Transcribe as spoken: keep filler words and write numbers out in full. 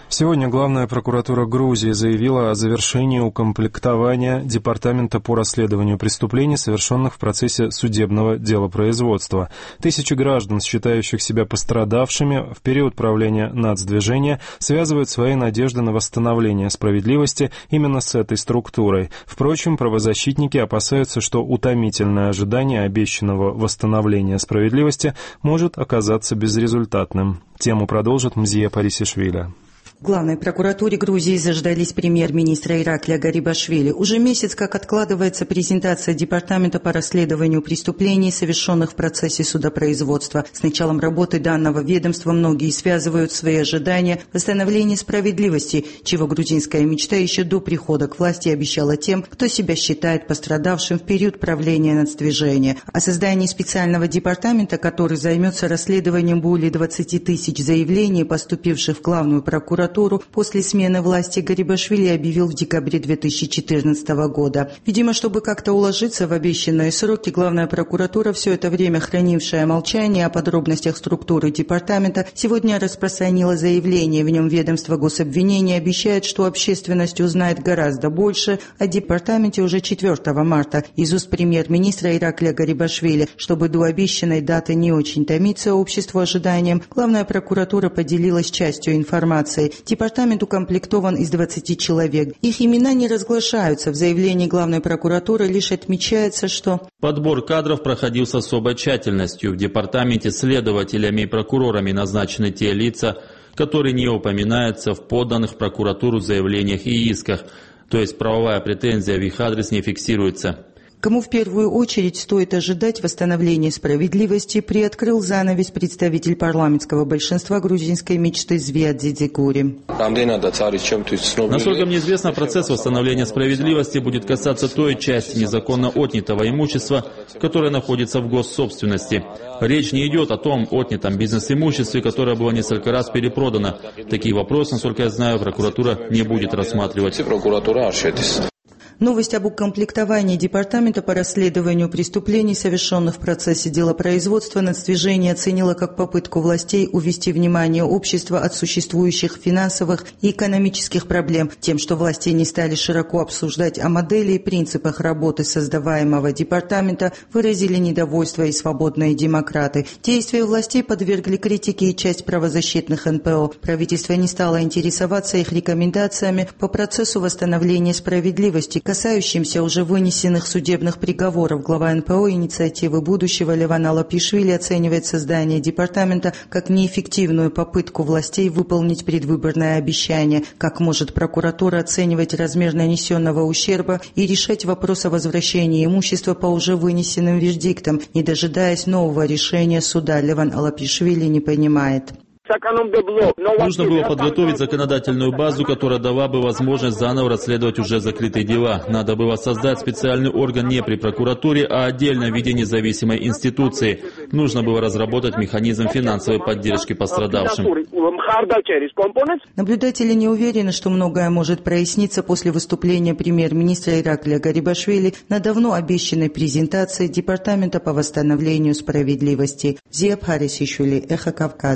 Сегодня Главная прокуратура Грузии заявила о завершении укомплектования Департамента по расследованию преступлений, совершенных в процессе судебного делопроизводства. Тысячи граждан, считающих себя пострадавшими в период правления нацдвижения, связывают свои надежды на восстановление справедливости именно с этой структурой. Впрочем, правозащитники опасаются, что утомительное ожидание обещанного восстановления справедливости может оказаться безрезультатным. Тему продолжит Мзия Парисишвили. В Главной прокуратуре Грузии заждались премьер-министра Ираклия Гарибашвили. Уже месяц как откладывается презентация Департамента по расследованию преступлений, совершенных в процессе судопроизводства. С началом работы данного ведомства многие связывают свои ожидания восстановления справедливости, чего грузинская мечта еще до прихода к власти обещала тем, кто себя считает пострадавшим в период правления нацдвижения. О создании специального департамента, который займется расследованием более двадцати тысяч заявлений, поступивших в Главную прокуратуру, после смены власти Гарибашвили объявил в декабре две тысячи четырнадцатого года. Видимо, чтобы как-то уложиться в обещанные сроки, Главная прокуратура, все это время хранившая молчание о подробностях структуры департамента, сегодня распространила заявление. В нем ведомство гособвинения обещает, что общественность узнает гораздо больше о департаменте уже четвёртого марта из уст премьер-министра Ираклия Гарибашвили. Чтобы до обещанной даты не очень томиться обществу ожиданием, Главная прокуратура поделилась частью информации. Департамент укомплектован из двадцати человек. Их имена не разглашаются. В заявлении Главной прокуратуры лишь отмечается, что подбор кадров проходил с особой тщательностью. В департаменте следователями и прокурорами назначены те лица, которые не упоминаются в поданных в прокуратуру заявлениях и исках, то есть правовая претензия в их адрес не фиксируется. Кому в первую очередь стоит ожидать восстановления справедливости, приоткрыл занавес представитель парламентского большинства грузинской мечты Звиад Дзидзигури. Насколько мне известно, процесс восстановления справедливости будет касаться той части незаконно отнятого имущества, которое находится в госсобственности. Речь не идет о том отнятом бизнес-имуществе, которое было несколько раз перепродано. Такие вопросы, насколько я знаю, прокуратура не будет рассматривать. Новость об укомплектовании Департамента по расследованию преступлений, совершенных в процессе делопроизводства, нацдвижение оценило как попытку властей увести внимание общества от существующих финансовых и экономических проблем, тем, что власти не стали широко обсуждать о модели и принципах работы создаваемого департамента, выразили недовольство и свободные демократы. Действия властей подвергли критике и часть правозащитных эн пэ о. Правительство не стало интересоваться их рекомендациями по процессу восстановления справедливости, касающимся уже вынесенных судебных приговоров. Глава эн пэ о «Инициативы будущего» Леван Алапишвили оценивает создание департамента как неэффективную попытку властей выполнить предвыборное обещание. Как может прокуратура оценивать размер нанесенного ущерба и решать вопрос о возвращении имущества по уже вынесенным вердиктам, не дожидаясь нового решения суда, Леван Алапишвили не понимает. Нужно было подготовить законодательную базу, которая дала бы возможность заново расследовать уже закрытые дела. Надо было создать специальный орган не при прокуратуре, а отдельно в виде независимой институции. Нужно было разработать механизм финансовой поддержки пострадавшим. Наблюдатели не уверены, что многое может проясниться после выступления премьер-министра Ираклия Гарибашвили на давно обещанной презентации Департамента по восстановлению справедливости. Мзия Парисишвили, Эхо Кавказа.